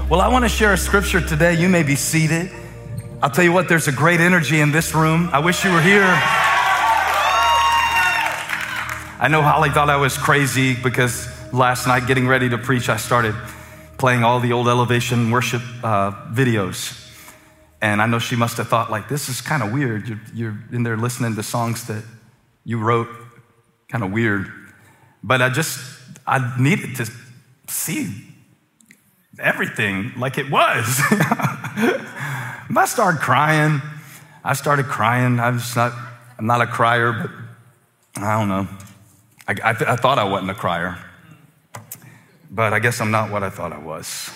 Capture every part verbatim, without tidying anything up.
Well, I want to share a scripture today. You may be seated. I'll tell you what, there's a great energy in this room. I wish you were here. I know Holly thought I was crazy because last night getting ready to preach, I started playing all the old Elevation worship uh, videos. And I know she must have thought, like, this is kind of weird. You're, you're in there listening to songs that you wrote, kind of weird. But I just, I needed to see everything like it was. I started crying. I started crying. I was not, I'm not a crier, but I don't know. I, I, th- I thought I wasn't a crier, but I guess I'm not what I thought I was.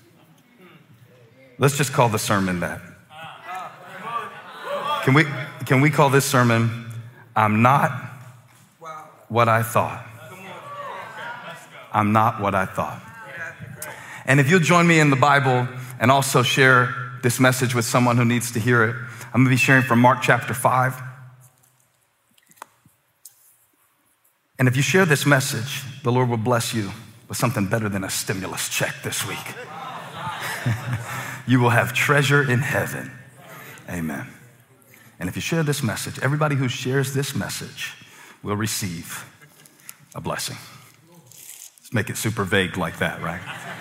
Let's just call the sermon that. Can we, can we call this sermon, I'm not what I thought. I'm not what I thought. And if you'll join me in the Bible and also share this message with someone who needs to hear it, I'm gonna be sharing from Mark chapter five. And if you share this message, the Lord will bless you with something better than a stimulus check this week. You will have treasure in heaven. Amen. And if you share this message, everybody who shares this message will receive a blessing. Let's make it super vague like that, right?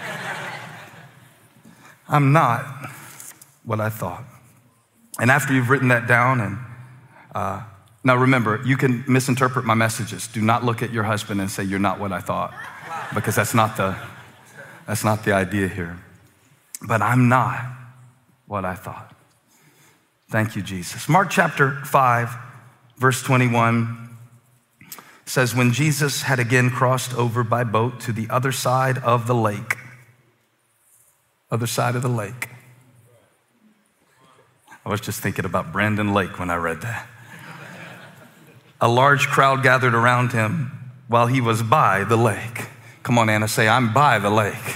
I'm not what I thought. And after you've written that down, and uh, now remember, you can misinterpret my messages. Do not look at your husband and say, you're not what I thought, because that's not the, that's not the idea here. But I'm not what I thought. Thank you, Jesus. Mark chapter five, verse twenty-one says, when Jesus had again crossed over by boat to the other side of the lake, other side of the lake. I was just thinking about Brandon Lake when I read that. A large crowd gathered around him while he was by the lake. Come on, Anna, say, I'm by the lake.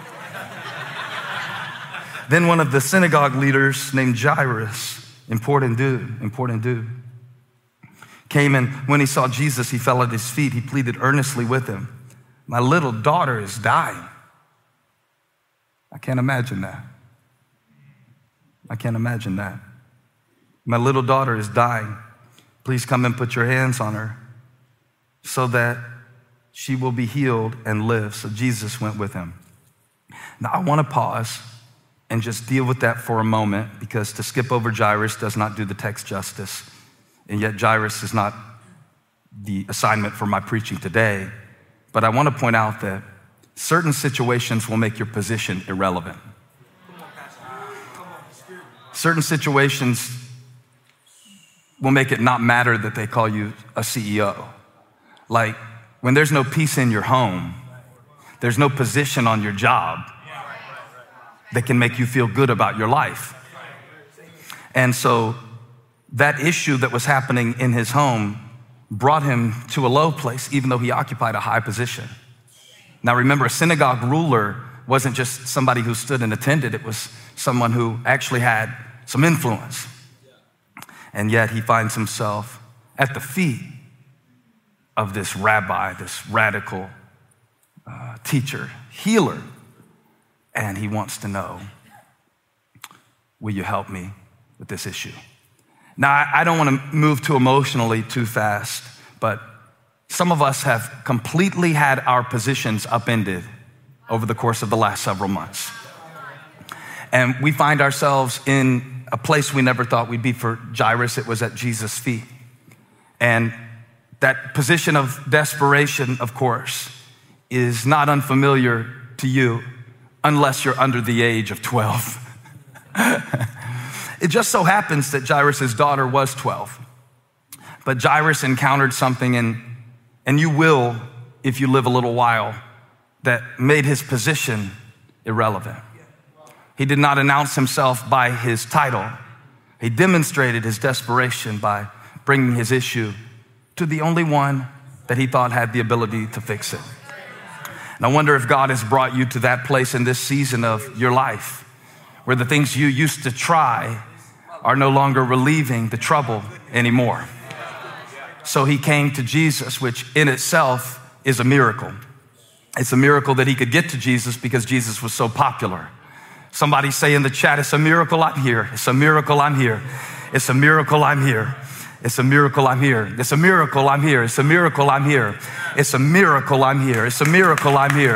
Then one of the synagogue leaders named Jairus, important dude, important dude, came, and when he saw Jesus, he fell at his feet. He pleaded earnestly with him. My little daughter is dying. I can't imagine that. I can't imagine that. My little daughter is dying. Please come and put your hands on her so that she will be healed and live. So Jesus went with him. Now I want to pause and just deal with that for a moment, because to skip over Jairus does not do the text justice. And yet Jairus is not the assignment for my preaching today. But I want to point out that certain situations will make your position irrelevant. Certain situations will make it not matter that they call you a C E O. Like when there's no peace in your home, there's no position on your job that can make you feel good about your life. And so that issue that was happening in his home brought him to a low place, even though he occupied a high position. Now remember, a synagogue ruler wasn't just somebody who stood and attended. It was someone who actually had some influence. And yet he finds himself at the feet of this rabbi, this radical uh, teacher, healer. And he wants to know, will you help me with this issue? Now, I don't want to move too emotionally too fast, but some of us have completely had our positions upended over the course of the last several months. And we find ourselves in a place we never thought we'd be. For Jairus, it was at Jesus' feet. And that position of desperation, of course, is not unfamiliar to you unless you're under the age of twelve. It just so happens that Jairus' daughter was twelve. But Jairus encountered something, and, and you will, if you live a little while, that made his position irrelevant. He did not announce himself by his title. He demonstrated his desperation by bringing his issue to the only one that he thought had the ability to fix it. And I wonder if God has brought you to that place in this season of your life where the things you used to try are no longer relieving the trouble anymore. So he came to Jesus, which in itself is a miracle. It's a miracle that he could get to Jesus because Jesus was so popular. Somebody say in the chat, it's a miracle I'm here. It's a miracle I'm here. It's a miracle I'm here. It's a miracle I'm here. It's a miracle I'm here. It's a miracle I'm here. It's a miracle I'm here. It's a miracle I'm here.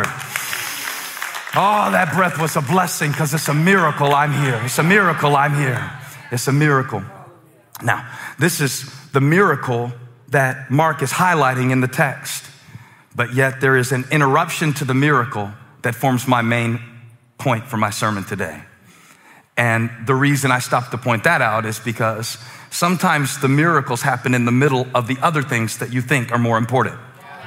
Oh, that breath was a blessing because it's a miracle I'm here. It's a miracle I'm here. It's a miracle. Now, this is the miracle that Mark is highlighting in the text, but yet there is an interruption to the miracle that forms my main point for my sermon today. And the reason I stopped to point that out is because sometimes the miracles happen in the middle of the other things that you think are more important.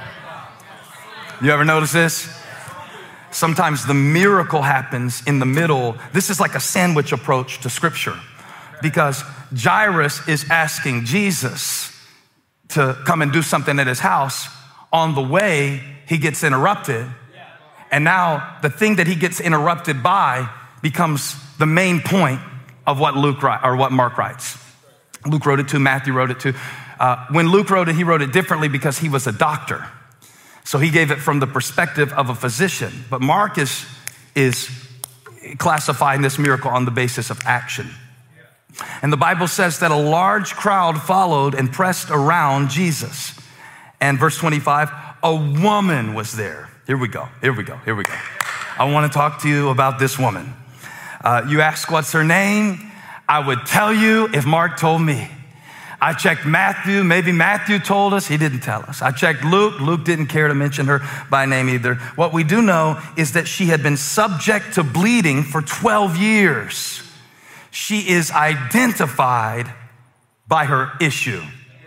You ever notice this? Sometimes the miracle happens in the middle. This is like a sandwich approach to Scripture, because Jairus is asking Jesus to come and do something at his house. On the way, he gets interrupted. And now the thing that he gets interrupted by becomes the main point of what Luke write, or what Mark writes. Luke wrote it too, Matthew wrote it too. Uh, when Luke wrote it, he wrote it differently because he was a doctor. So he gave it from the perspective of a physician. But Mark is, is classifying this miracle on the basis of action. And the Bible says that a large crowd followed and pressed around Jesus. And verse twenty-five, a woman was there. Here we go, here we go, here we go. I want to talk to you about this woman. Uh, you ask what's her name? I would tell you if Mark told me. I checked Matthew, maybe Matthew told us, he didn't tell us. I checked Luke, Luke didn't care to mention her by name either. What we do know is that she had been subject to bleeding for twelve years. She is identified by her issue.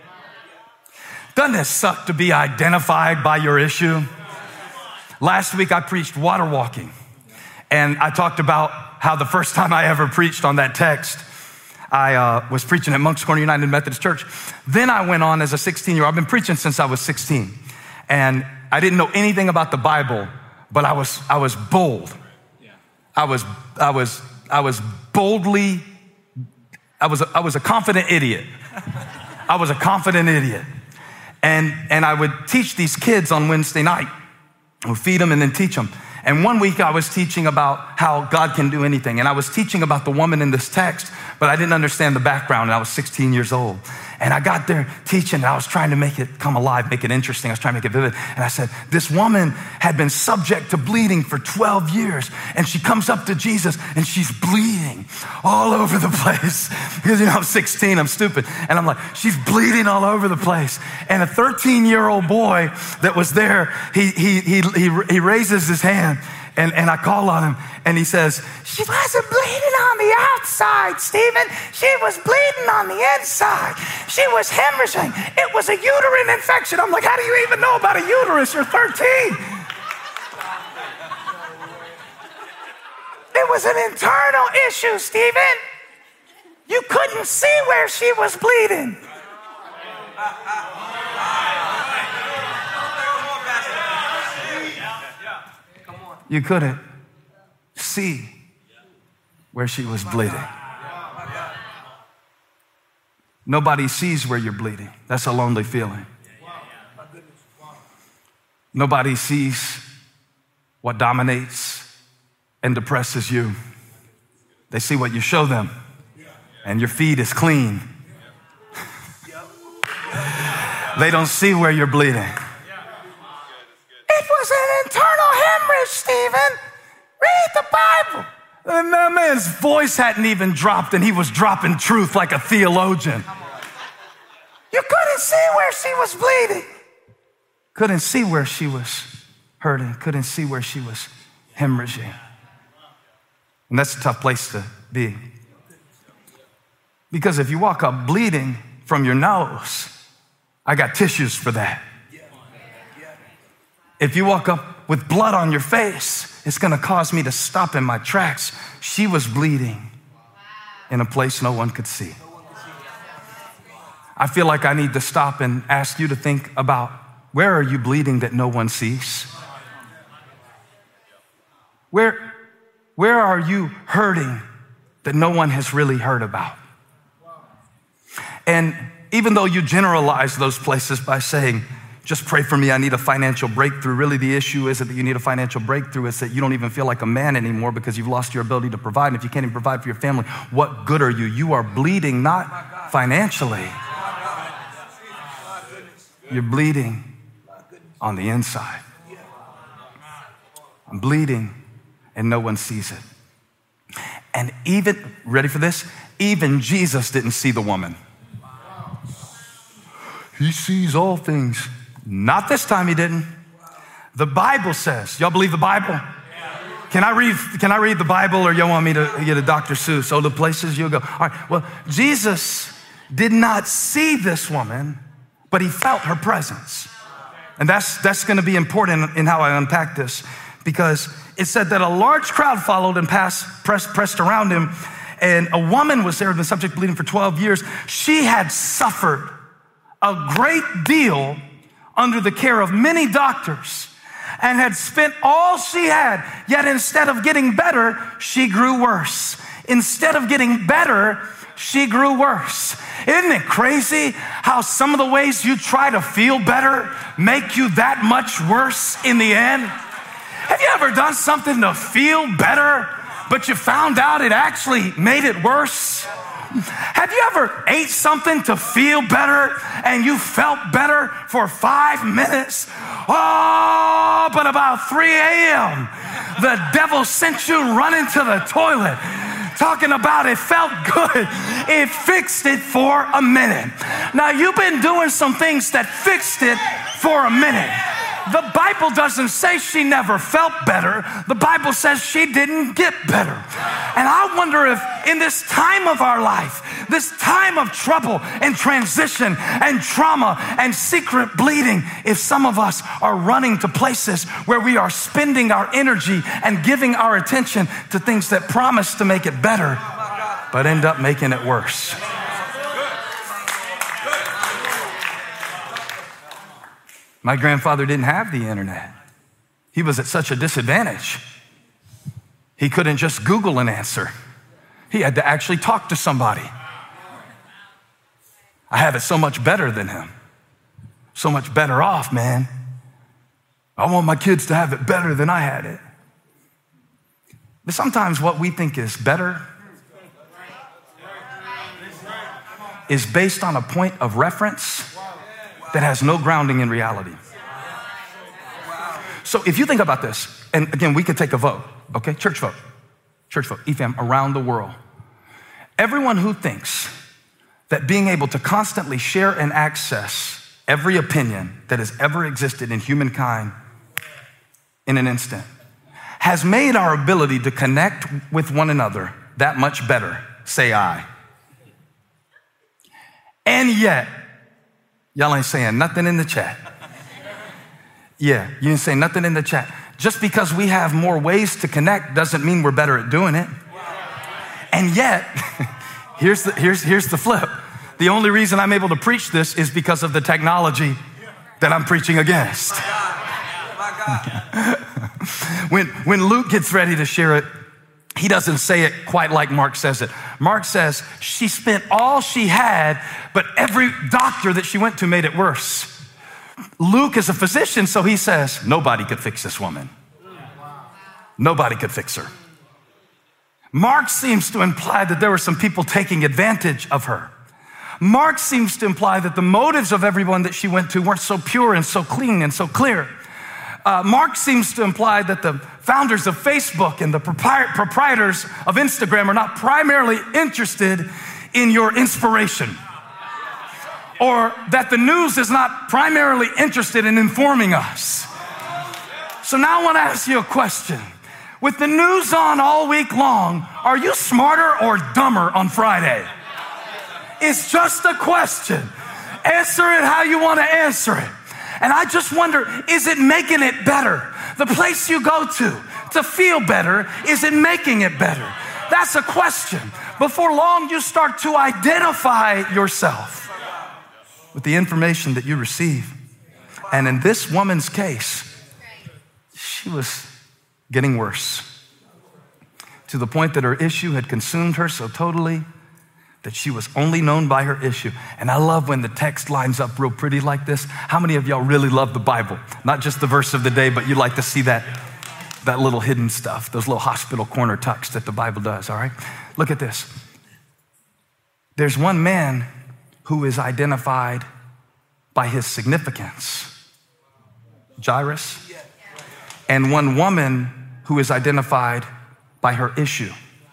Doesn't it suck to be identified by your issue? Last week I preached water walking, and I talked about how the first time I ever preached on that text, I uh, was preaching at Moncks Corner United Methodist Church. Then I went on as a sixteen-year-old. I've been preaching since I was sixteen. And I didn't know anything about the Bible, but I was I was bold. I was I was I was boldly I was a, I was a confident idiot. I was a confident idiot. And and I would teach these kids on Wednesday night. I would feed them and then teach them. And one week I was teaching about how God can do anything. And I was teaching about the woman in this text, but I didn't understand the background, and I was sixteen years old. And I got there teaching, and I was trying to make it come alive, make it interesting. I was trying to make it vivid. And I said, this woman had been subject to bleeding for twelve years. And she comes up to Jesus, and she's bleeding all over the place. Because, you know, I'm sixteen, I'm stupid. And I'm like, she's bleeding all over the place. And a thirteen-year-old boy that was there, he, he, he, he, he raises his hand. And, and I call on him, and he says, she wasn't bleeding on the outside, Stephen. She was bleeding on the inside. She was hemorrhaging. It was a uterine infection. I'm like, how do you even know about a uterus? You're thirteen. It was an internal issue, Stephen. You couldn't see where she was bleeding. You couldn't see where she was bleeding. Nobody sees where you're bleeding. That's a lonely feeling. Nobody sees what dominates and depresses you. They see what you show them, and your feed is clean. They don't see where you're bleeding. It was an internal hemorrhage, Stephen. Read the Bible. And that man's voice hadn't even dropped, and he was dropping truth like a theologian. You couldn't see where she was bleeding. Couldn't see where she was hurting. Couldn't see where she was hemorrhaging. And that's a tough place to be. Because if you walk up bleeding from your nose, I got tissues for that. If you walk up with blood on your face, it's gonna cause me to stop in my tracks. She was bleeding in a place no one could see. I feel like I need to stop and ask you to think about, where are you bleeding that no one sees? Where, where are you hurting that no one has really heard about? And even though you generalize those places by saying, Just pray for me, I need a financial breakthrough. Really, the issue isn't that you need a financial breakthrough, it's that you don't even feel like a man anymore because you've lost your ability to provide. And if you can't even provide for your family, what good are you? You are bleeding, not financially. You're bleeding on the inside. I'm bleeding and no one sees it. And even, ready for this? Even Jesus didn't see the woman. He sees all things. Not this time he didn't. The Bible says, y'all believe the Bible? Can I read, can I read the Bible, or y'all want me to get a Doctor Seuss? Oh, the places you'll go. All right, well, Jesus did not see this woman, but he felt her presence. And that's, that's gonna be important in how I unpack this, because it said that a large crowd followed and passed, pressed, pressed around him, and a woman was there, the subject bleeding for twelve years. She had suffered a great deal under the care of many doctors and had spent all she had, yet instead of getting better, she grew worse. Instead of getting better, she grew worse. Isn't it crazy how some of the ways you try to feel better make you that much worse in the end? Have you ever done something to feel better, but you found out it actually made it worse? Have you ever ate something to feel better and you felt better for five minutes? Oh, but about three a.m., the devil sent you running to the toilet talking about it felt good. It fixed it for a minute. Now, you've been doing some things that fixed it for a minute. The Bible doesn't say she never felt better. The Bible says she didn't get better. And I wonder if in this time of our life, this time of trouble and transition and trauma and secret bleeding, if some of us are running to places where we are spending our energy and giving our attention to things that promise to make it better, but end up making it worse. My grandfather didn't have the internet. He was at such a disadvantage. He couldn't just Google an answer. He had to actually talk to somebody. I have it so much better than him. So much better off, man. I want my kids to have it better than I had it. But sometimes what we think is better is based on a point of reference that has no grounding in reality. So if you think about this, and again, we could take a vote, okay? Church vote, church vote, E F A M, around the world. Everyone who thinks that being able to constantly share and access every opinion that has ever existed in humankind in an instant has made our ability to connect with one another that much better, say aye. And yet, y'all ain't saying nothing in the chat. Yeah, you didn't say nothing in the chat. Just because we have more ways to connect doesn't mean we're better at doing it. And yet, here's the, here's, here's the flip. The only reason I'm able to preach this is because of the technology that I'm preaching against. when, when Luke gets ready to share it, he doesn't say it quite like Mark says it. Mark says she spent all she had, but every doctor that she went to made it worse. Luke is a physician, so he says, nobody could fix this woman. Nobody could fix her. Mark seems to imply that there were some people taking advantage of her. Mark seems to imply that the motives of everyone that she went to weren't so pure and so clean and so clear. Uh, Mark seems to imply that the founders of Facebook and the propri- proprietors of Instagram are not primarily interested in your inspiration, or that the news is not primarily interested in informing us. So now I want to ask you a question. With the news on all week long, are you smarter or dumber on Friday? It's just a question. Answer it how you want to answer it. And I just wonder, is it making it better? The place you go to to feel better, is it making it better? That's a question. Before long, you start to identify yourself with the information that you receive. And in this woman's case, she was getting worse to the point that her issue had consumed her so totally that she was only known by her issue. And I love when the text lines up real pretty like this. How many of y'all really love the Bible? Not just the verse of the day, but you like to see that, that little hidden stuff, those little hospital corner tucks that the Bible does, all right? Look at this. There's one man who is identified by his significance, Jairus, and one woman who is identified by her issue.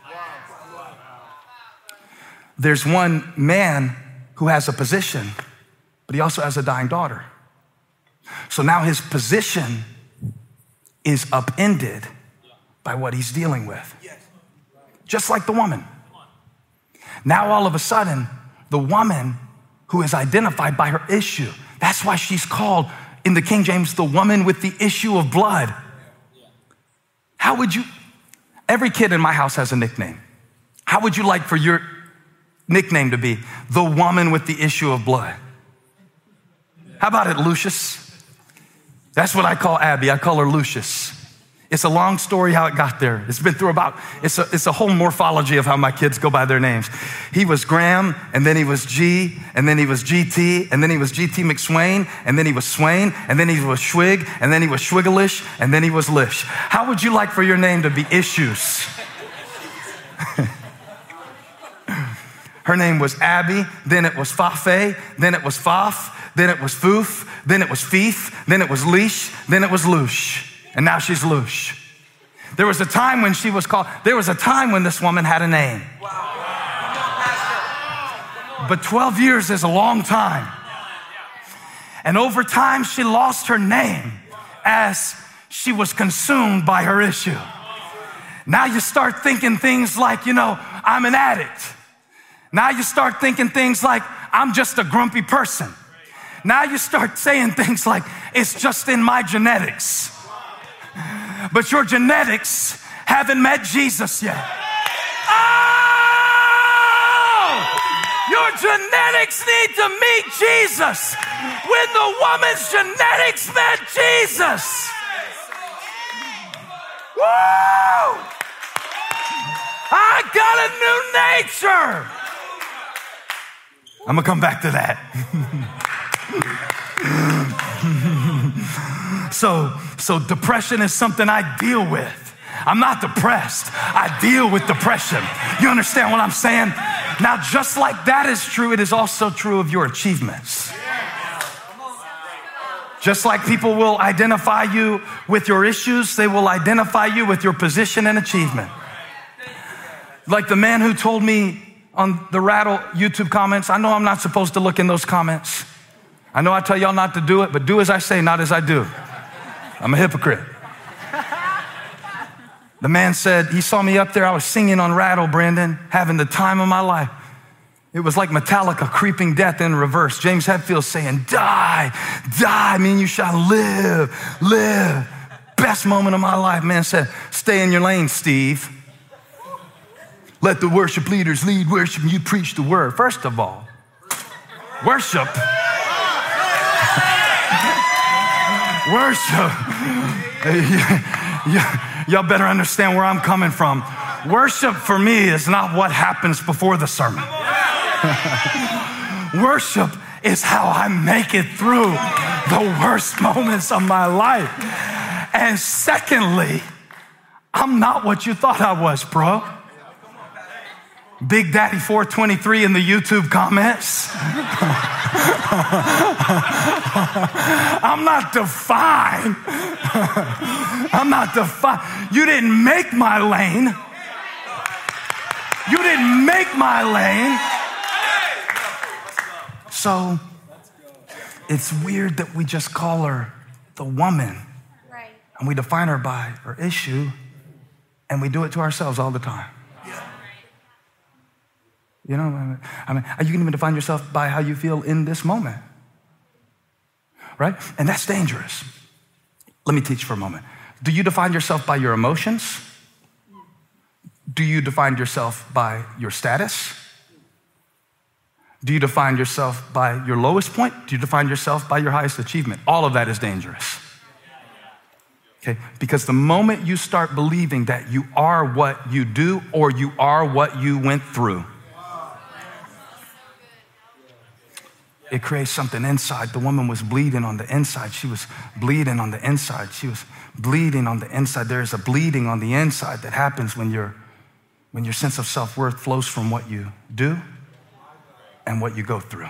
There's one man who has a position, but he also has a dying daughter. So now his position is upended by what he's dealing with. Just like the woman. Now all of a sudden, the woman who is identified by her issue, that's why she's called in the King James, the woman with the issue of blood. How would you, every kid in my house has a nickname. How would you like for your nickname to be the woman with the issue of blood? How about it, Lucius? That's what I call Abby. I call her Lucius. It's a long story how it got there. It's been through about, it's a, it's a whole morphology of how my kids go by their names. He was Graham, and then he was G, and then he was G T, and then he was G T McSwain, and then he was Swain, and then he was Schwig, and then he was Schwigglish, and then he was Lish. How would you like for your name to be Issues? Her name was Abby, then it was Fafe, then it was Faf, then it was Foof, then it was Feef, then it was Leash, then it was Loosh. And now she's Loosh. There was a time when she was called, there was a time when this woman had a name. But twelve years is a long time. And over time, she lost her name as she was consumed by her issue. Now you start thinking things like, you know, I'm an addict. Now you start thinking things like, I'm just a grumpy person. Now you start saying things like, it's just in my genetics. But your genetics haven't met Jesus yet. Oh! Your genetics need to meet Jesus when the woman's genetics met Jesus. Woo! I got a new nature. I'm gonna come back to that. So, so depression is something I deal with. I'm not depressed. I deal with depression. You understand what I'm saying? Now, just like that is true, it is also true of your achievements. Just like people will identify you with your issues, they will identify you with your position and achievement. Like the man who told me on the Rattle YouTube comments, I know I'm not supposed to look in those comments. I know I tell y'all not to do it, but do as I say, not as I do. I'm a hypocrite. The man said, he saw me up there, I was singing on Rattle, Brandon, having the time of my life. It was like Metallica creeping death in reverse. James Hetfield saying, die, die, I mean you shall live, live. Best moment of my life. Man said, stay in your lane, Steve. Let the worship leaders lead worship and you preach the word. First of all, worship. Worship. Y'all better understand where I'm coming from. Worship for me is not what happens before the sermon. Worship is how I make it through the worst moments of my life. And secondly, I'm not what you thought I was, bro. Big Daddy four twenty-three in the YouTube comments. I'm not defined. I'm not defined. You didn't make my lane. You didn't make my lane. So it's weird that we just call her the woman. Right. And we define her by her issue, and we do it to ourselves all the time. You know, I mean, you can even define yourself by how you feel in this moment, right? And that's dangerous. Let me teach for a moment. Do you define yourself by your emotions? Do you define yourself by your status? Do you define yourself by your lowest point? Do you define yourself by your highest achievement? All of that is dangerous. Okay, because the moment you start believing that you are what you do or you are what you went through, It creates something inside. The woman was bleeding on the inside. She was bleeding on the inside. She was bleeding on the inside. There is a bleeding on the inside that happens when, you're, when your sense of self-worth flows from what you do and what you go through.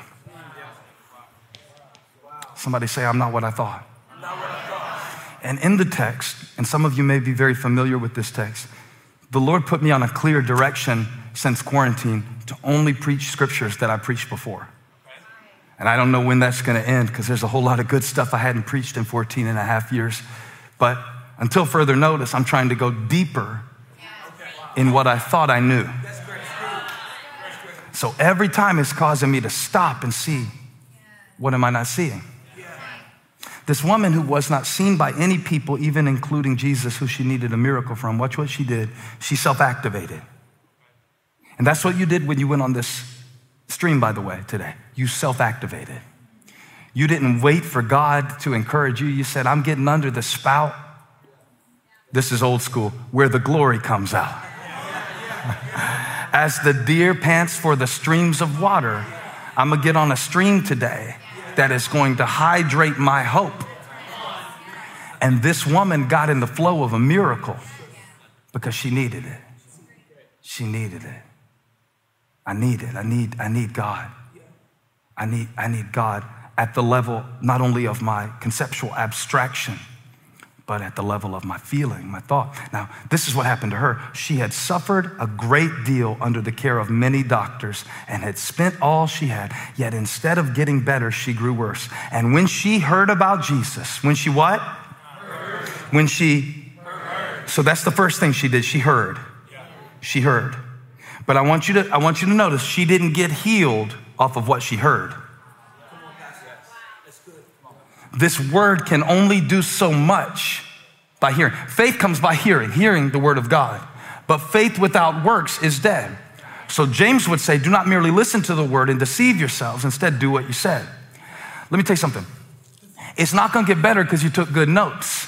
Somebody say, I'm not what I thought. And in the text, and some of you may be very familiar with this text, the Lord put me on a clear direction since quarantine to only preach scriptures that I preached before. And I don't know when that's gonna end because there's a whole lot of good stuff I hadn't preached in fourteen and a half years. But until further notice, I'm trying to go deeper in what I thought I knew. So every time it's causing me to stop and see, what am I not seeing? This woman who was not seen by any people, even including Jesus, who she needed a miracle from, watch what she did. She self-activated. And that's what you did when you went on this stream, by the way, today. You self-activated. You didn't wait for God to encourage you. You said, I'm getting under the spout. This is old school, where the glory comes out. As the deer pants for the streams of water, I'm gonna get on a stream today that is going to hydrate my hope. And this woman got in the flow of a miracle because she needed it. She needed it. I need it. I need, I need God. I need, I need God at the level not only of my conceptual abstraction, but at the level of my feeling, my thought. Now, this is what happened to her. She had suffered a great deal under the care of many doctors and had spent all she had, yet instead of getting better, she grew worse. And when she heard about Jesus, when she what? Heard. When she, heard. So that's the first thing she did, she heard. She heard. But I want you to, I want you to notice, she didn't get healed off of what she heard. This word can only do so much by hearing. Faith comes by hearing, hearing the word of God. But faith without works is dead. So James would say, do not merely listen to the word and deceive yourselves. Instead, do what you said. Let me tell you something. It's not going to get better because you took good notes.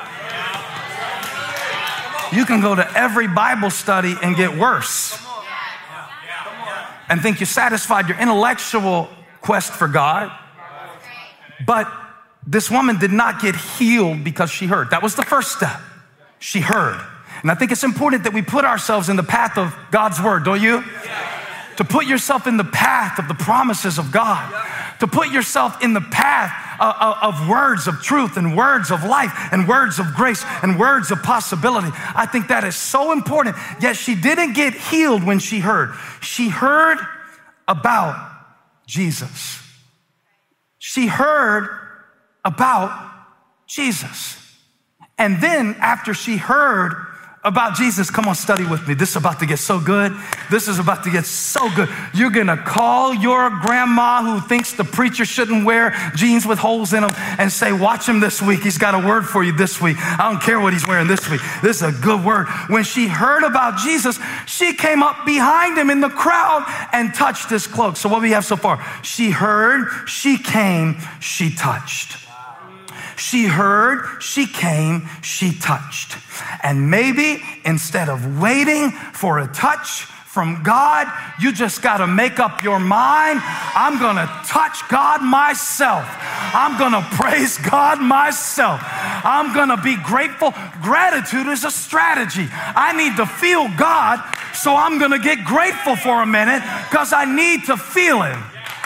You can go to every Bible study and get worse and think you satisfied your intellectual quest for God. But this woman did not get healed because she heard. That was the first step. She heard. And I think it's important that we put ourselves in the path of God's word, don't you? To put yourself in the path of the promises of God. To put yourself in the path of, of, of words of truth and words of life and words of grace and words of possibility. I think that is so important. Yet she didn't get healed when she heard. She heard about Jesus. She heard about Jesus. And then after she heard about Jesus, come on, study with me. This is about to get so good. This is about to get so good. You're gonna call your grandma who thinks the preacher shouldn't wear jeans with holes in them and say, watch him this week. He's got a word for you this week. I don't care what he's wearing this week. This is a good word. When she heard about Jesus, she came up behind him in the crowd and touched his cloak. So what do we have so far? She heard, she came, she touched. She heard, she came, she touched. And maybe instead of waiting for a touch from God, you just got to make up your mind. I'm going to touch God myself. I'm going to praise God myself. I'm going to be grateful. Gratitude is a strategy. I need to feel God, so I'm going to get grateful for a minute because I need to feel him.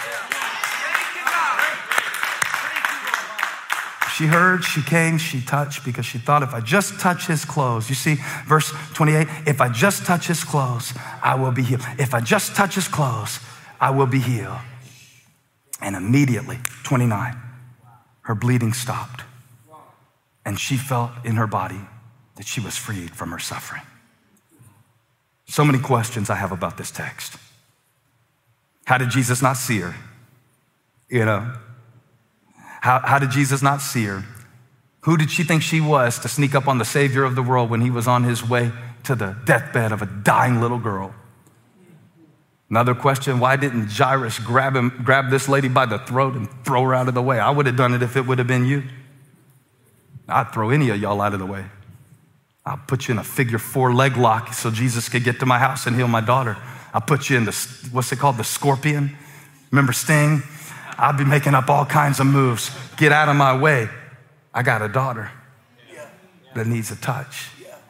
She heard, she came, she touched because she thought, if I just touch his clothes, you see, verse twenty-eight, if I just touch his clothes, I will be healed. If I just touch his clothes, I will be healed. And immediately, twenty-nine, her bleeding stopped. And she felt in her body that she was freed from her suffering. So many questions I have about this text. How did Jesus not see her? You know, How, how did Jesus not see her? Who did she think she was to sneak up on the Savior of the world when he was on his way to the deathbed of a dying little girl? Another question, why didn't Jairus grab him, grab this lady by the throat and throw her out of the way? I would have done it if it would have been you. I'd throw any of y'all out of the way. I'll put you in a figure four leg lock so Jesus could get to my house and heal my daughter. I'll put you in the, what's it called, the scorpion? Remember Sting? I'll be making up all kinds of moves. Get out of my way. I got a daughter that needs a touch.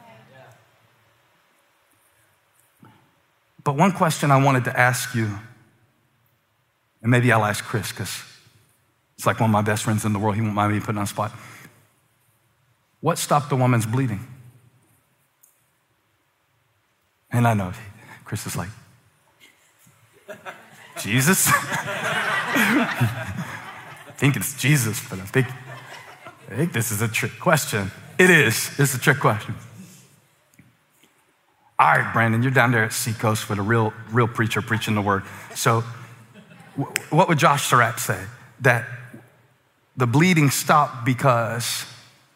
But one question I wanted to ask you, and maybe I'll ask Chris because it's like one of my best friends in the world. He won't mind me putting on the spot. What stopped the woman's bleeding? And I know Chris is like, Jesus? I think it's Jesus, but I think, I think this is a trick question. It is. It's a trick question. All right, Brandon, you're down there at Seacoast with a real, real preacher preaching the word. So w- what would Josh Surratt say? That the bleeding stopped because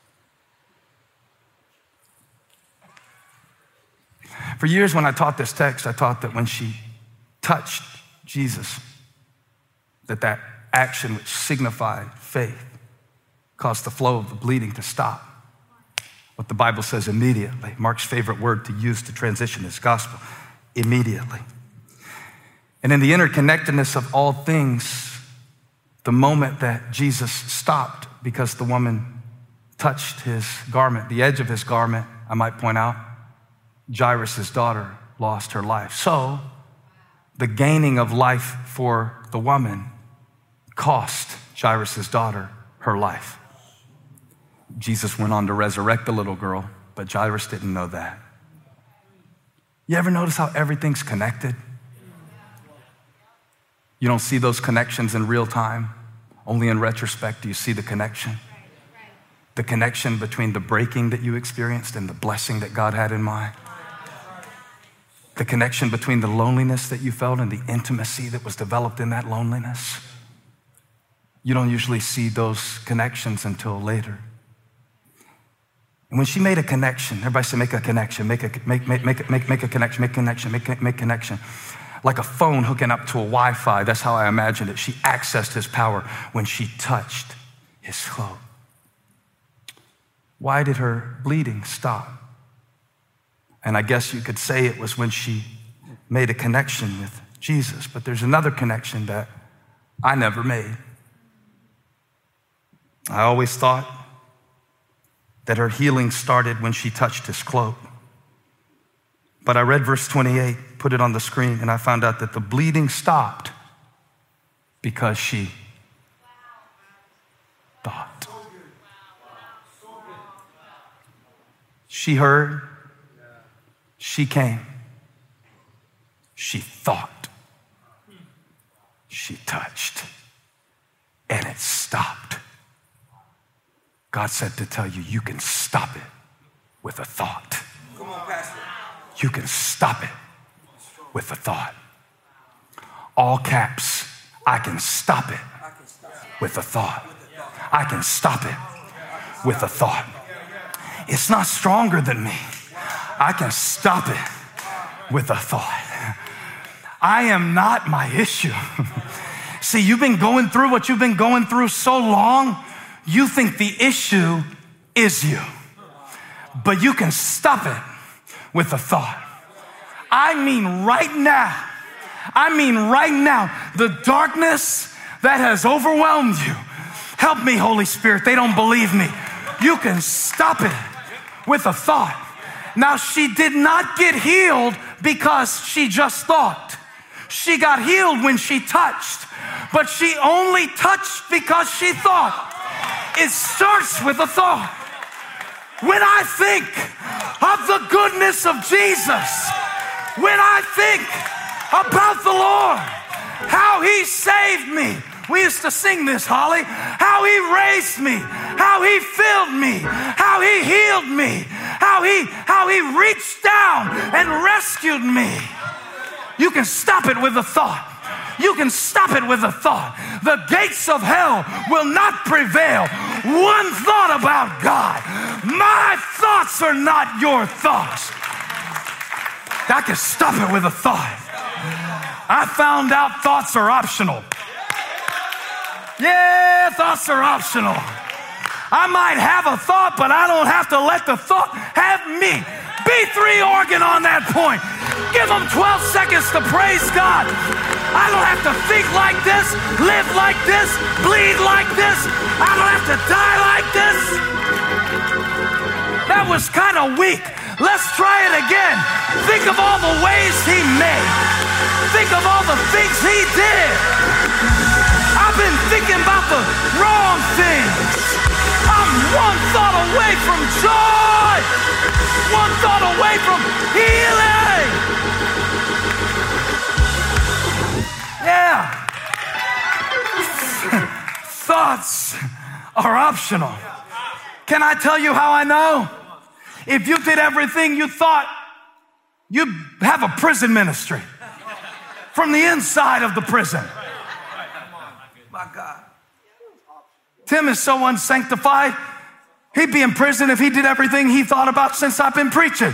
for years when I taught this text, I taught that when she touched Jesus, that that action which signified faith caused the flow of the bleeding to stop. What the Bible says immediately. Mark's favorite word to use to transition this gospel, immediately. And in the interconnectedness of all things, the moment that Jesus stopped because the woman touched his garment, the edge of his garment, I might point out, Jairus' daughter lost her life. So the gaining of life for the woman cost Jairus' daughter her life. Jesus went on to resurrect the little girl, but Jairus didn't know that. You ever notice how everything's connected? You don't see those connections in real time. Only in retrospect do you see the connection. The connection between the breaking that you experienced and the blessing that God had in mind. The connection between the loneliness that you felt and the intimacy that was developed in that loneliness. You don't usually see those connections until later. And when she made a connection, everybody say, make a connection, make a, make, make, make, make, make a connection, make a connection, make, make connection. Like a phone hooking up to a Wi-Fi, that's how I imagined it. She accessed his power when she touched his cloak. Why did her bleeding stop? And I guess you could say it was when she made a connection with Jesus, but there's another connection that I never made. I always thought that her healing started when she touched his cloak. But I read verse twenty-eight, put it on the screen, and I found out that the bleeding stopped because she thought. She heard, she came, she thought, she touched, and it stopped. God said to tell you, you can stop it with a thought. Come on, Pastor. You can stop it with a thought. All caps, I can stop it with a thought. I can stop it with a thought. It's not stronger than me. I can stop it with a thought. I am not my issue. See, you've been going through what you've been going through so long, you think the issue is you. But you can stop it with a thought. I mean right now, I mean right now, the darkness that has overwhelmed you. Help me, Holy Spirit. They don't believe me. You can stop it with a thought. Now, she did not get healed because she just thought. She got healed when she touched, but she only touched because she thought. It starts with a thought. When I think of the goodness of Jesus, when I think about the Lord, how he saved me. We used to sing this, Holly. How he raised me, how he filled me, how he healed me, how he, how he reached down and rescued me. You can stop it with a thought. You can stop it with a thought. The gates of hell will not prevail. One thought about God. My thoughts are not your thoughts. I can stop it with a thought. I found out thoughts are optional. Yeah, thoughts are optional. I might have a thought, but I don't have to let the thought have me. B three organ on that point. Give them twelve seconds to praise God. I don't have to think like this, live like this, bleed like this. I don't have to die like this. That was kind of weak. Let's try it again. Think of all the ways he made. Think of all the things he did. I've been thinking about the wrong things. I'm one thought away from joy. One thought away from healing. Yeah. Thoughts are optional. Can I tell you how I know? If you did everything you thought, you'd have a prison ministry from the inside of the prison. My God. Tim is so unsanctified, he'd be in prison if he did everything he thought about since I've been preaching.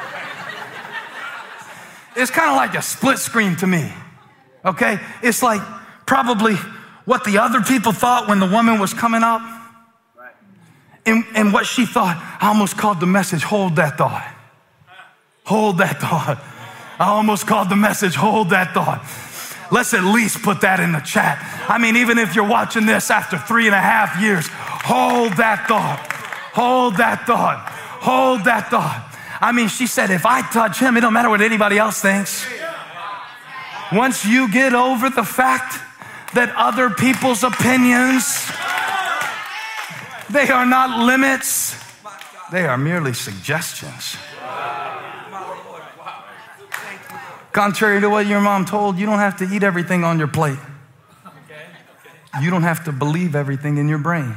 It's kind of like a split screen to me, okay? It's like probably what the other people thought when the woman was coming up and, and what she thought. I almost called the message, hold that thought. Hold that thought. I almost called the message, hold that thought. Let's at least put that in the chat. I mean, even if you're watching this after three and a half years, hold that thought. Hold that thought. Hold that thought. I mean, she said, if I touch him, it don't matter what anybody else thinks. Once you get over the fact that other people's opinions, they are not limits, they are merely suggestions. Contrary to what your mom told, you don't have to eat everything on your plate. You don't have to believe everything in your brain.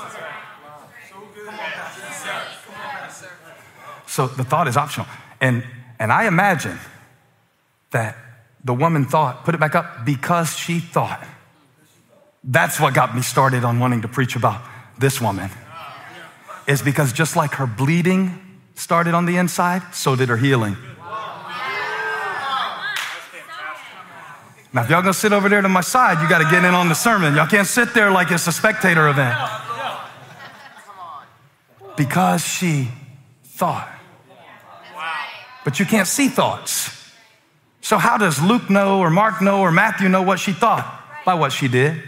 So the thought is optional. And, and I imagine that the woman thought, put it back up, because she thought. That's what got me started on wanting to preach about this woman. Is because just like her bleeding started on the inside, so did her healing. Now, if y'all gonna sit over there to my side, you gotta get in on the sermon. Y'all can't sit there like it's a spectator event. Because she thought. But you can't see thoughts. So how does Luke know or Mark know or Matthew know what she thought? By what she did.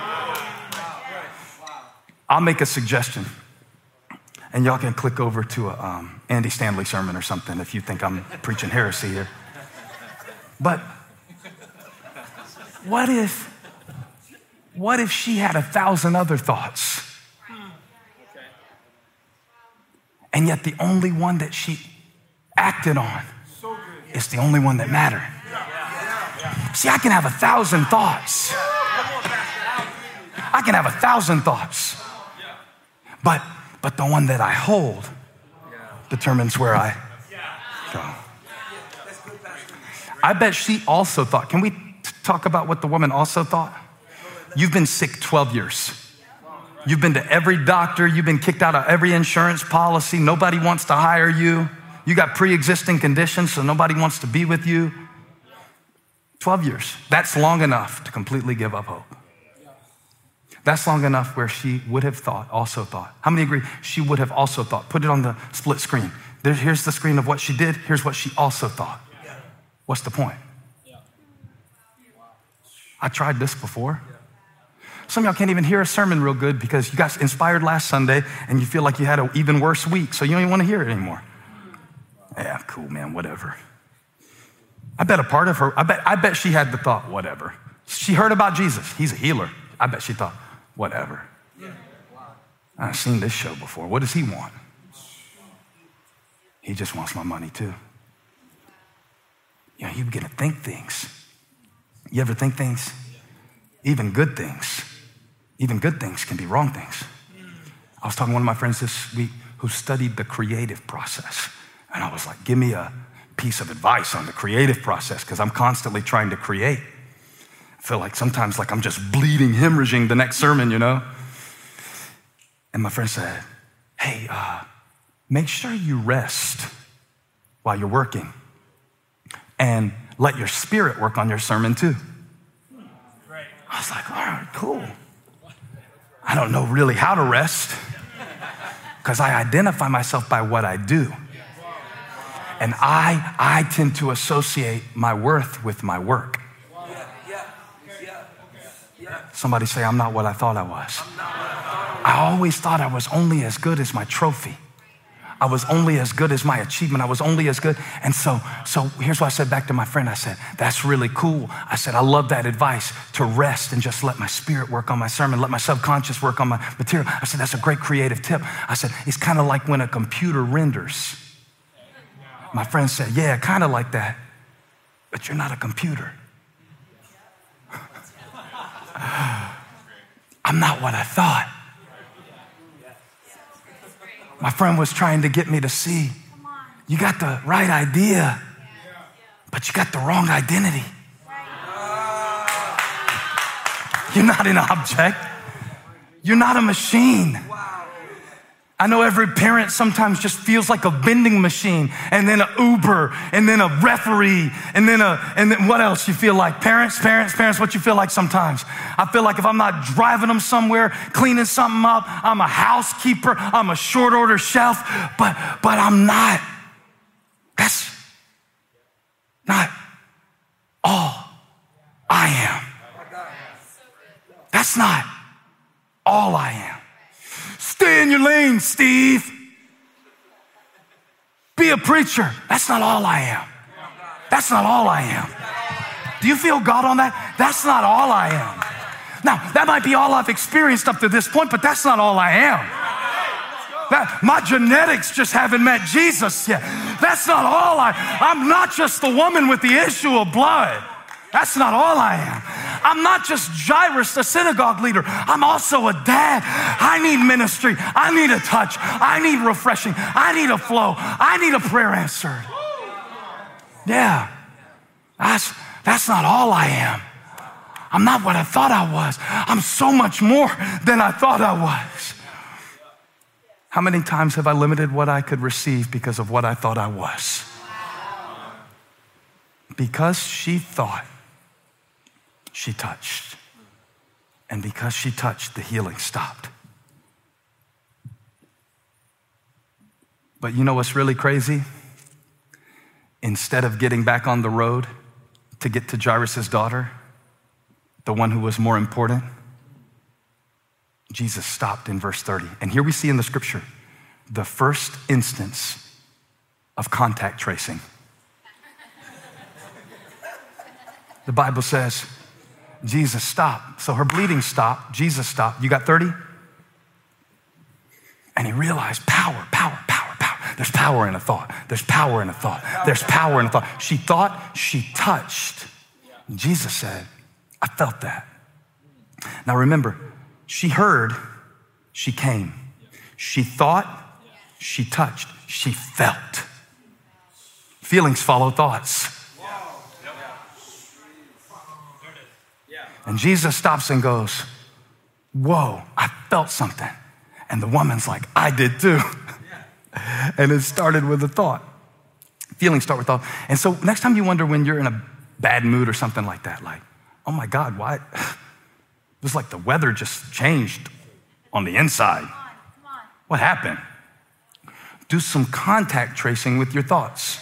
I'll make a suggestion. And y'all can click over to a um, Andy Stanley sermon or something if you think I'm preaching heresy here. But what if, what if she had a thousand other thoughts? And yet the only one that she acted on is the only one that mattered. See, I can have a thousand thoughts. I can have a thousand thoughts. But, but the one that I hold determines where I go. I bet she also thought, can we talk about what the woman also thought? You've been sick twelve years. You've been to every doctor. You've been kicked out of every insurance policy. Nobody wants to hire you. You got pre-existing conditions, so nobody wants to be with you. twelve years. That's long enough to completely give up hope. That's long enough where she would have thought, also thought. How many agree? She would have also thought. Put it on the split screen. There, here's the screen of what she did. Here's what she also thought. What's the point? I tried this before. Some of y'all can't even hear a sermon real good because you got inspired last Sunday and you feel like you had an even worse week, so you don't even want to hear it anymore. Yeah, cool, man, whatever. I bet a part of her, I bet, I bet she had the thought, whatever. She heard about Jesus. He's a healer. I bet she thought, whatever. I've seen this show before. What does he want? He just wants my money too. You know, you begin to think things. You ever think things? Even good things. Even good things can be wrong things. I was talking to one of my friends this week who studied the creative process. And I was like, give me a piece of advice on the creative process because I'm constantly trying to create. I feel like sometimes like I'm just bleeding, hemorrhaging the next sermon, you know? And my friend said, hey, uh, make sure you rest while you're working and let your spirit work on your sermon too. I was like, all right, cool. I don't know really how to rest because I identify myself by what I do. And I, I tend to associate my worth with my work. Somebody say, I'm not what I thought I was. I always thought I was only as good as my trophy. I was only as good as my achievement. I was only as good. And so, so here's what I said back to my friend. I said, that's really cool. I said, I love that advice to rest and just let my spirit work on my sermon, let my subconscious work on my material. I said, that's a great creative tip. I said, it's kind of like when a computer renders. My friend said, yeah, kind of like that, but you're not a computer. I'm not what I thought. My friend was trying to get me to see, you got the right idea, but you got the wrong identity. You're not an object. You're not a machine. I know every parent sometimes just feels like a vending machine, and then an Uber, and then a referee, and then a, and then what else you feel like? Parents, parents, parents, what you feel like sometimes? I feel like if I'm not driving them somewhere, cleaning something up, I'm a housekeeper, I'm a short order chef, but, but I'm not. That's not all I am. That's not all I am. Stay in your lane, Steve. Be a preacher. That's not all I am. That's not all I am. Do you feel God on that? That's not all I am. Now, that might be all I've experienced up to this point, but that's not all I am. That, my genetics just haven't met Jesus yet. That's not all I am. I'm not just the woman with the issue of blood. That's not all I am. I'm not just Jairus, the synagogue leader. I'm also a dad. I need ministry. I need a touch. I need refreshing. I need a flow. I need a prayer answered. Yeah, that's, that's not all I am. I'm not what I thought I was. I'm so much more than I thought I was. How many times have I limited what I could receive because of what I thought I was? Because she thought, she touched. And because she touched, the healing stopped. But you know what's really crazy? Instead of getting back on the road to get to Jairus' daughter, the one who was more important, Jesus stopped in verse thirty. And here we see in the scripture the first instance of contact tracing. The Bible says, Jesus stopped. So her bleeding stopped. Jesus stopped. You got thirty? And he realized power, power, power, power. There's power in a thought. There's power in a thought. There's power in a thought. She thought, she touched. And Jesus said, I felt that. Now remember, she heard, she came. She thought, she touched. She felt. Feelings follow thoughts. And Jesus stops and goes, whoa, I felt something. And the woman's like, I did too. And it started with a thought. Feelings start with thought. And so next time you wonder when you're in a bad mood or something like that, like, oh my God, why? It was like the weather just changed on the inside. What happened? Do some contact tracing with your thoughts.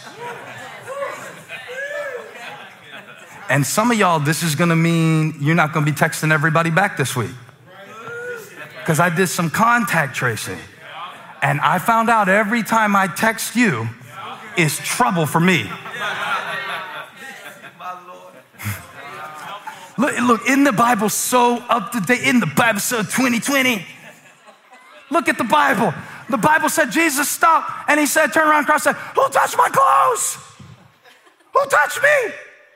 And some of y'all, this is gonna mean you're not gonna be texting everybody back this week. Because I did some contact tracing. And I found out every time I text you is trouble for me. Look, look, in the Bible, so up to date, in the Bible, so twenty twenty. Look at the Bible. The Bible said Jesus stopped and he said, turn around, cross, said, who touched my clothes? Who touched me?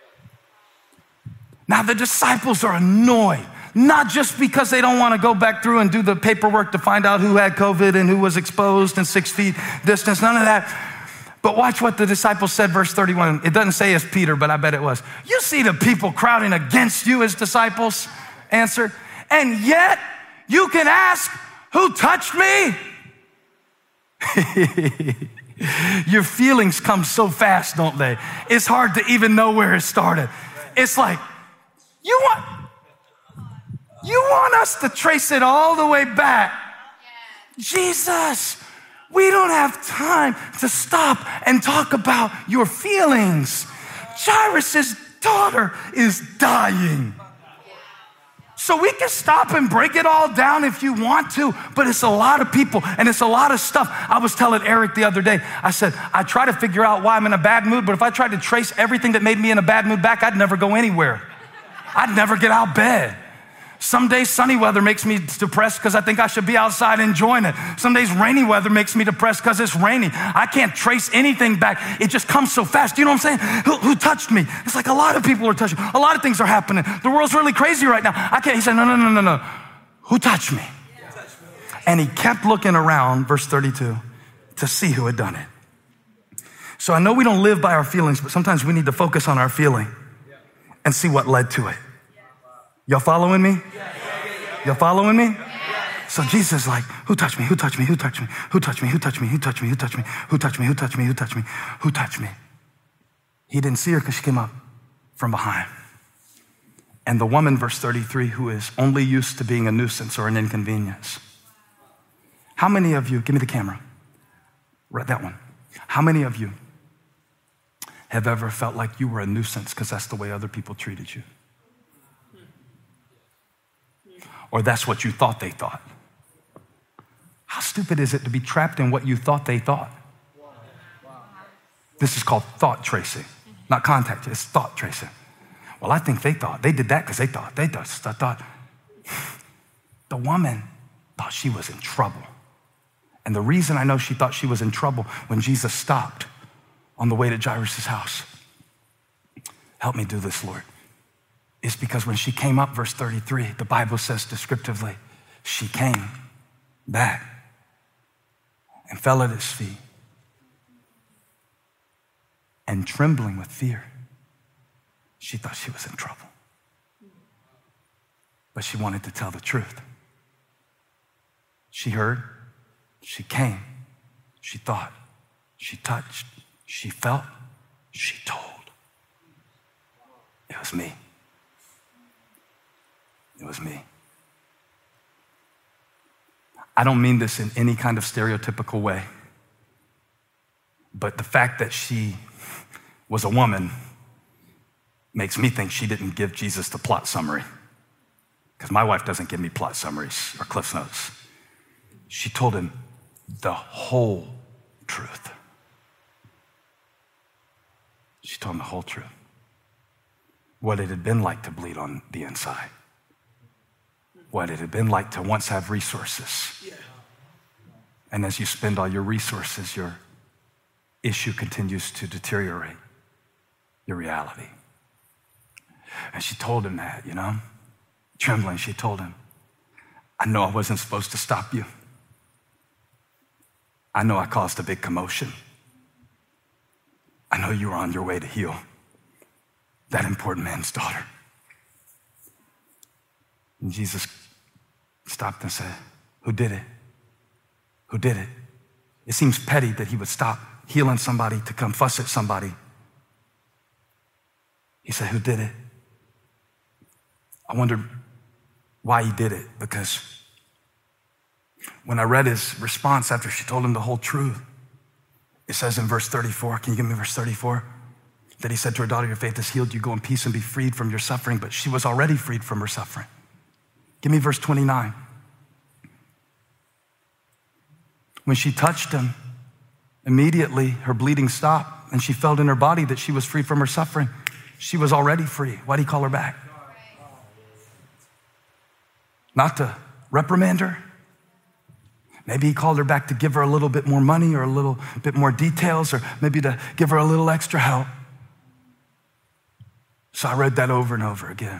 Now the disciples are annoyed, not just because they don't want to go back through and do the paperwork to find out who had COVID and who was exposed and six feet distance, none of that. But watch what the disciples said, verse thirty-one. It doesn't say it's Peter, but I bet it was. You see the people crowding against you as disciples? Answer. And yet you can ask, who touched me? Your feelings come so fast, don't they? It's hard to even know where it started. It's like, you want, you want us to trace it all the way back. Jesus, We don't have time to stop and talk about your feelings. Jairus' daughter is dying. So we can stop and break it all down if you want to, but it's a lot of people and it's a lot of stuff. I was telling Eric the other day, I said, I try to figure out why I'm in a bad mood, but if I tried to trace everything that made me in a bad mood back, I'd never go anywhere. I'd never get out of bed. Some days sunny weather makes me depressed because I think I should be outside enjoying it. Some days rainy weather makes me depressed because it's rainy. I can't trace anything back. It just comes so fast. You know what I'm saying? Who, who touched me? It's like a lot of people are touching. A lot of things are happening. The world's really crazy right now. I can't. He said, no, no, no, no, no. Who touched me? And he kept looking around, verse thirty-two, to see who had done it. So I know we don't live by our feelings, but sometimes we need to focus on our feeling and see what led to it. Y'all following me? Y'all following me? So Jesus is like, who touched me? Who touched me? Who touched me? Who touched me? Who touched me? Who touched me? Who touched me? Who touched me? Who touched me? Who touched me? Who touched me? He didn't see her because she came up from behind. And the woman, verse thirty-three, who is only used to being a nuisance or an inconvenience. How many of you, give me the camera, right, that one. How many of you have ever felt like you were a nuisance because that's the way other people treated you? Or that's what you thought they thought. How stupid is it to be trapped in what you thought they thought? This is called thought tracing, not contact, it's thought tracing. Well, I think they thought, they did that because they thought, they thought, I thought. The woman thought she was in trouble. And the reason I know she thought she was in trouble when Jesus stopped on the way to Jairus' house, help me do this, Lord, is because when she came up, verse thirty-three, the Bible says descriptively, she came back and fell at his feet and trembling with fear, she thought she was in trouble. But she wanted to tell the truth. She heard, she came, she thought, she touched, she felt, she told. It was me. It was me. I don't mean this in any kind of stereotypical way, but the fact that she was a woman makes me think she didn't give Jesus the plot summary, because my wife doesn't give me plot summaries or Cliff Notes. She told him the whole truth. She told him the whole truth. What it had been like to bleed on the inside. What it had been like to once have resources. And as you spend all your resources, your issue continues to deteriorate your reality. And she told him that, you know, trembling, she told him, I know I wasn't supposed to stop you. I know I caused a big commotion. I know you were on your way to heal that important man's daughter. And Jesus stopped and said, who did it? Who did it? It seems petty that he would stop healing somebody to come fuss at somebody. He said, who did it? I wondered why he did it, because when I read his response after she told him the whole truth, it says in verse thirty-four, can you give me verse thirty-four? That he said to her daughter, your faith has healed you, go in peace and be freed from your suffering, but she was already freed from her suffering. Give me verse twenty-nine. When she touched him, immediately her bleeding stopped and she felt in her body that she was free from her suffering. She was already free. Why did he call her back? Not to reprimand her. Maybe he called her back to give her a little bit more money or a little bit more details, or maybe to give her a little extra help. So I read that over and over again.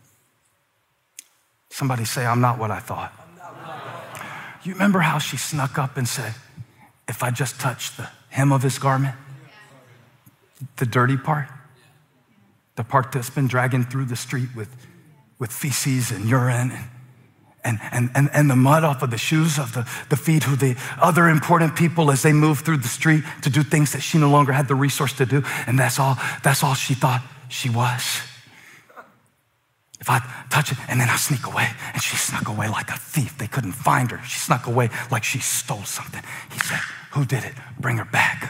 Somebody say, I'm not what I thought. You remember how she snuck up and said, if I just touch the hem of his garment, the dirty part, the part that's been dragging through the street with, with feces and urine and And, and, and, and the mud off of the shoes of the, the feet of the other important people as they moved through the street to do things that she no longer had the resource to do. And that's all, that's all she thought she was. If I touch it and then I sneak away, and she snuck away like a thief. They couldn't find her. She snuck away like she stole something. He said, who did it? Bring her back.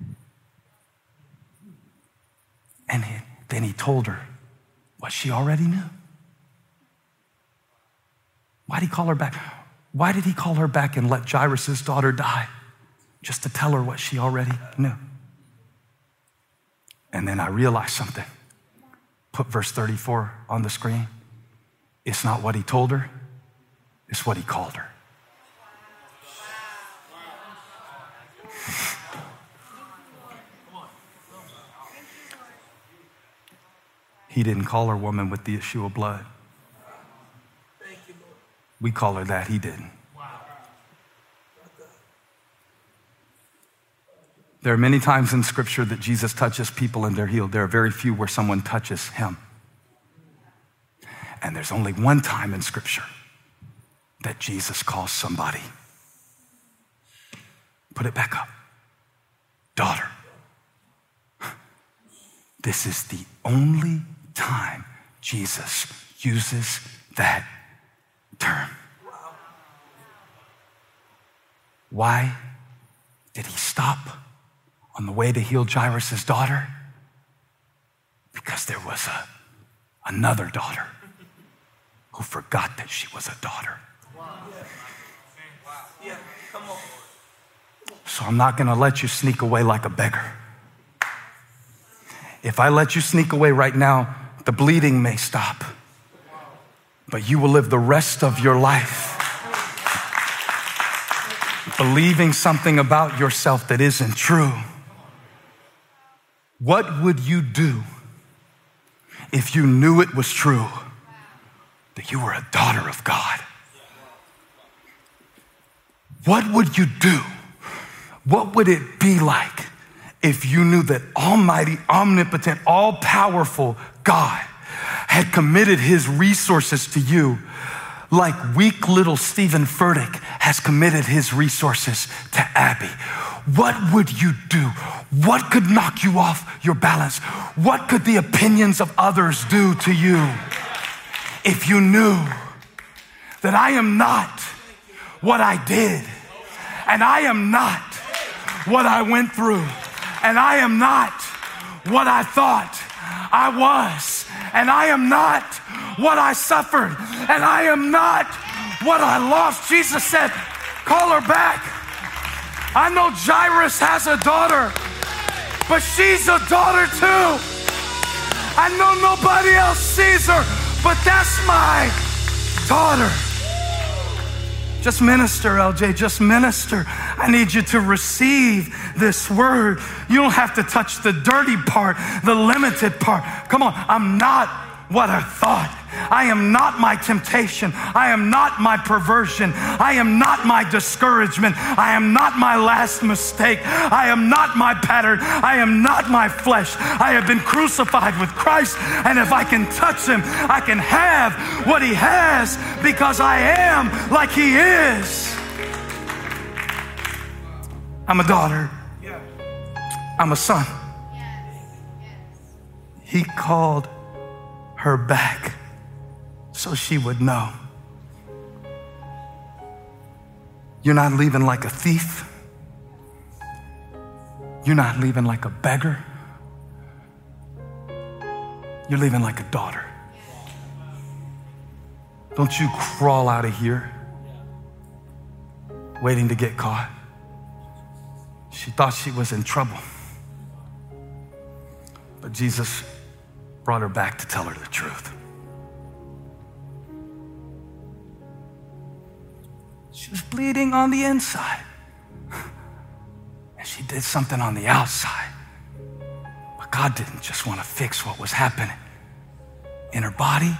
And he, then he told her what she already knew. Why did he call her back? Why did he call her back and let Jairus' daughter die? Just to tell her what she already knew. And then I realized something. Put verse thirty-four on the screen. It's not what he told her, it's what he called her. He didn't call her woman with the issue of blood. We call her that, he didn't. There are many times in Scripture that Jesus touches people and they're healed. There are very few where someone touches him. And there's only one time in Scripture that Jesus calls somebody. Put it back up. Daughter. This is the only time Jesus uses that term. Why did he stop on the way to heal Jairus' daughter? Because there was a, another daughter who forgot that she was a daughter. So I'm not gonna let you sneak away like a beggar. If I let you sneak away right now, the bleeding may stop, but you will live the rest of your life believing something about yourself that isn't true. What would you do if you knew it was true that you were a daughter of God? What would you do? What would it be like if you knew that Almighty, omnipotent, all-powerful God had committed his resources to you like weak little Stephen Furtick has committed his resources to Abby? What would you do? What could knock you off your balance? What could the opinions of others do to you if you knew that I am not what I did, and I am not what I went through, and I am not what I thought I was, and I am not what I suffered, and I am not what I lost? Jesus said, call her back. I know Jairus has a daughter, but she's a daughter too. I know nobody else sees her, but that's my daughter. Just minister, L J, just minister. I need you to receive this word. You don't have to touch the dirty part, the limited part. Come on, I'm not what I thought. I am not my temptation. I am not my perversion. I am not my discouragement. I am not my last mistake. I am not my pattern. I am not my flesh. I have been crucified with Christ, and if I can touch him, I can have what he has because I am like he is. I'm a daughter. I'm a son. He called her back so she would know. You're not leaving like a thief. You're not leaving like a beggar. You're leaving like a daughter. Don't you crawl out of here waiting to get caught. She thought she was in trouble, but Jesus brought her back to tell her the truth. She was bleeding on the inside, and she did something on the outside. But God didn't just want to fix what was happening in her body.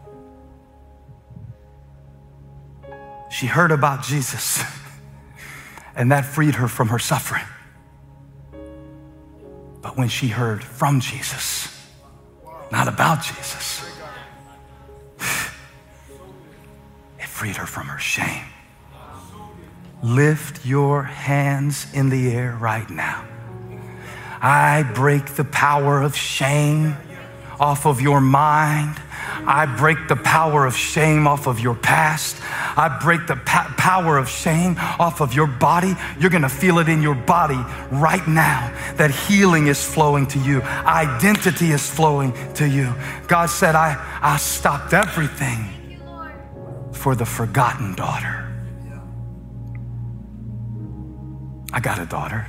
She heard about Jesus, and that freed her from her suffering. But when she heard from Jesus, not about Jesus, it freed her from her shame. Lift your hands in the air right now. I break the power of shame off of your mind. I break the power of shame off of your past. I break the pa- power of shame off of your body. You're gonna feel it in your body right now that healing is flowing to you. Identity is flowing to you. God said, I, I stopped everything for the forgotten daughter. I got a daughter.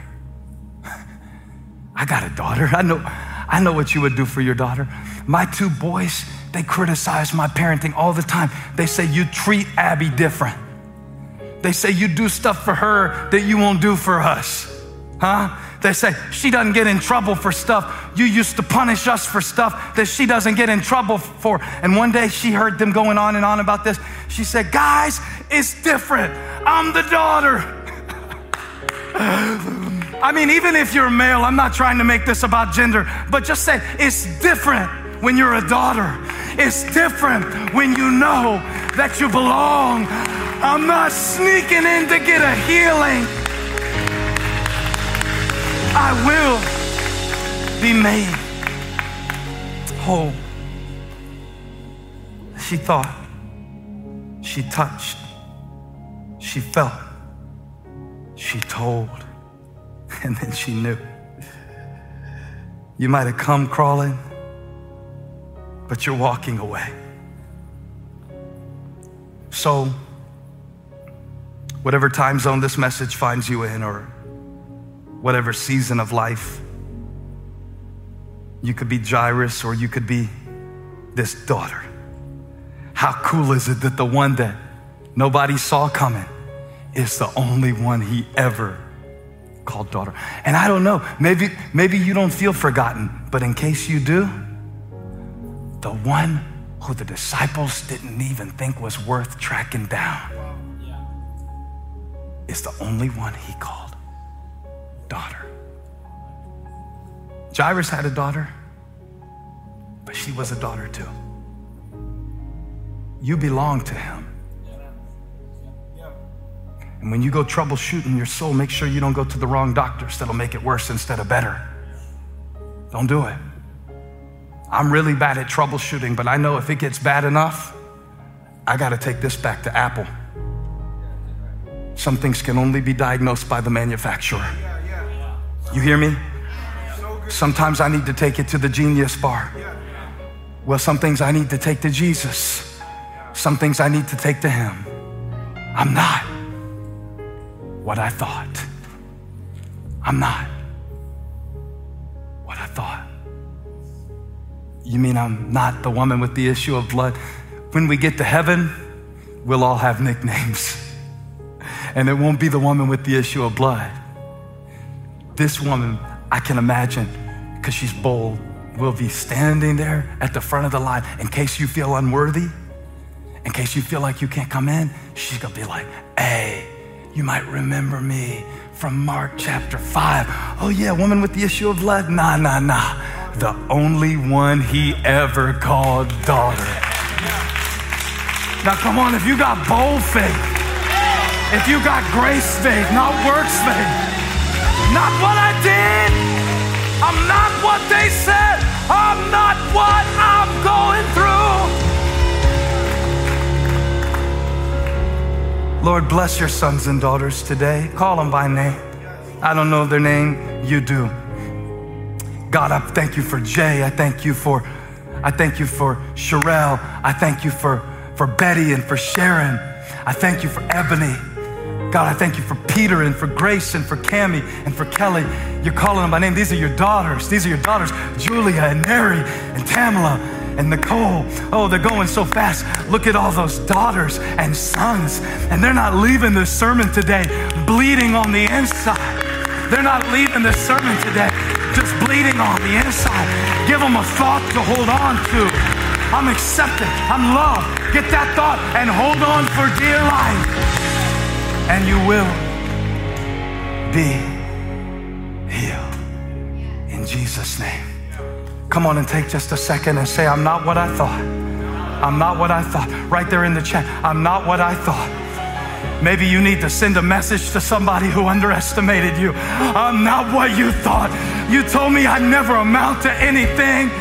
I got a daughter. I know, I know what you would do for your daughter. My two boys, they criticize my parenting all the time. They say, you treat Abby different. They say, you do stuff for her that you won't do for us. Huh? They say, she doesn't get in trouble for stuff. You used to punish us for stuff that she doesn't get in trouble for. And one day she heard them going on and on about this. She said, guys, it's different. I'm the daughter. I mean, even if you're male, I'm not trying to make this about gender, but just say it's different when you're a daughter. It's different when you know that you belong. I'm not sneaking in to get a healing. I will be made whole. She thought, she touched, she felt, she told, and then she knew. You might have come crawling, but you're walking away. So, whatever time zone this message finds you in, or whatever season of life, you could be Jairus or you could be this daughter. How cool is it that the one that nobody saw coming is the only one he ever called daughter? And I don't know, maybe, maybe you don't feel forgotten, but in case you do, the one who the disciples didn't even think was worth tracking down is the only one he called daughter. Jairus had a daughter, but she was a daughter too. You belong to him. And when you go troubleshooting your soul, make sure you don't go to the wrong doctors that'll make it worse instead of better. Don't do it. I'm really bad at troubleshooting, but I know if it gets bad enough, I gotta take this back to Apple. Some things can only be diagnosed by the manufacturer. You hear me? Sometimes I need to take it to the Genius Bar. Well, some things I need to take to Jesus. Some things I need to take to him. I'm not what I thought. I'm not what I thought. You mean I'm not the woman with the issue of blood? When we get to heaven, we'll all have nicknames. And it won't be the woman with the issue of blood. This woman, I can imagine, because she's bold, will be standing there at the front of the line in case you feel unworthy, in case you feel like you can't come in. She's gonna be like, hey, you might remember me from Mark chapter five. Oh yeah, woman with the issue of blood? Nah, nah, nah. The only one he ever called daughter. Now come on, if you got bold faith, if you got grace faith, not works faith, not what I did, I'm not what they said, I'm not what I'm going through. Lord, bless your sons and daughters today. Call them by name. I don't know their name, you do. God, I thank you for Jay. I thank you for, I thank you for Sherelle. I thank you for, for Betty and for Sharon. I thank you for Ebony. God, I thank you for Peter and for Grace and for Cammie and for Kelly. You're calling them by name. These are your daughters. These are your daughters, Julia and Mary and Tamala and Nicole. Oh, they're going so fast. Look at all those daughters and sons. And they're not leaving this sermon today bleeding on the inside. They're not leaving this sermon today just bleeding on the inside. Give them a thought to hold on to. I'm accepted. I'm loved. Get that thought and hold on for dear life. And you will be healed in Jesus' name. Come on and take just a second and say, I'm not what I thought. I'm not what I thought. Right there in the chat, I'm not what I thought. Maybe you need to send a message to somebody who underestimated you. I'm not what you thought. You told me I'd never amount to anything,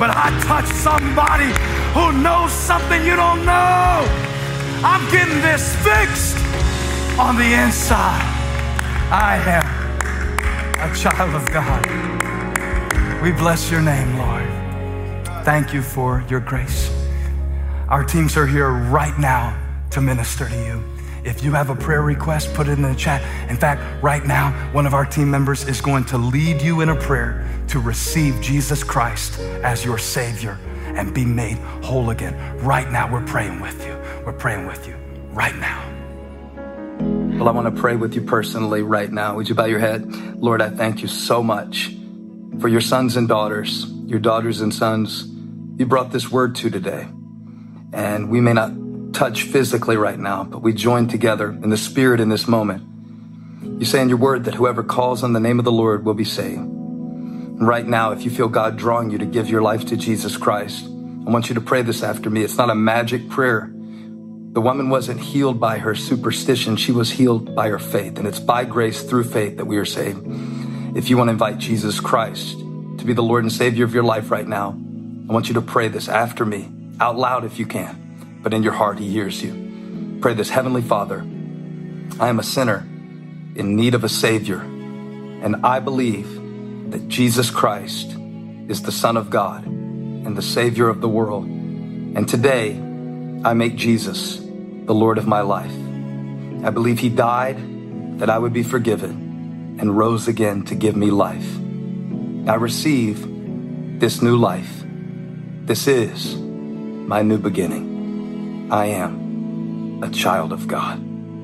but I touch somebody who knows something you don't know. I'm getting this fixed on the inside. I am a child of God. We bless your name, Lord. Thank you for your grace. Our teams are here right now to minister to you. If you have a prayer request, put it in the chat. In fact, right now, one of our team members is going to lead you in a prayer to receive Jesus Christ as your Savior and be made whole again. Right now, we're praying with you. We're praying with you right now. Well, I want to pray with you personally right now. Would you bow your head? Lord, I thank you so much for your sons and daughters, your daughters and sons you brought this word to today. And we may not touch physically right now, but we join together in the spirit in this moment. You say in your word that whoever calls on the name of the Lord will be saved. And right now, if you feel God drawing you to give your life to Jesus Christ, I want you to pray this after me. It's not a magic prayer. The woman wasn't healed by her superstition. She was healed by her faith. And it's by grace through faith that we are saved. If you want to invite Jesus Christ to be the Lord and Savior of your life right now, I want you to pray this after me, out loud if you can. But in your heart, he hears you. Pray this. Heavenly Father, I am a sinner in need of a Savior, and I believe that Jesus Christ is the Son of God and the Savior of the world. And today, I make Jesus the Lord of my life. I believe he died that I would be forgiven and rose again to give me life. I receive this new life. This is my new beginning. I am a child of God.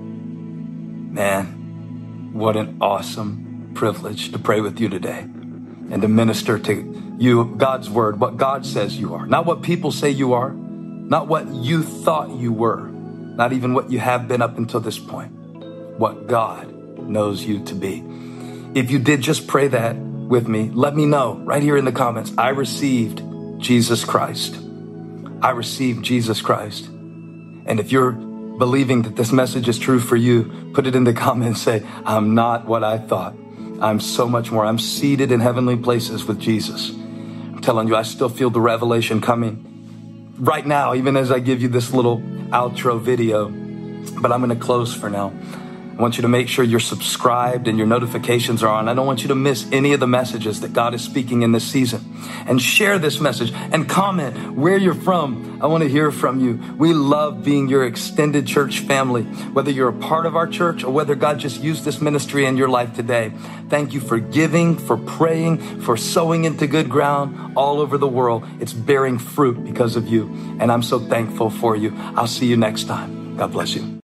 Man, what an awesome privilege to pray with you today and to minister to you God's word, what God says you are, not what people say you are, not what you thought you were, not even what you have been up until this point, what God knows you to be. If you did just pray that with me, let me know right here in the comments. I received Jesus Christ. I received Jesus Christ. And if you're believing that this message is true for you, put it in the comments. Say, I'm not what I thought. I'm so much more. I'm seated in heavenly places with Jesus. I'm telling you, I still feel the revelation coming right now, even as I give you this little outro video. But I'm going to close for now. I want you to make sure you're subscribed and your notifications are on. I don't want you to miss any of the messages that God is speaking in this season. And share this message and comment where you're from. I want to hear from you. We love being your extended church family, whether you're a part of our church or whether God just used this ministry in your life today. Thank you for giving, for praying, for sowing into good ground all over the world. It's bearing fruit because of you. And I'm so thankful for you. I'll see you next time. God bless you.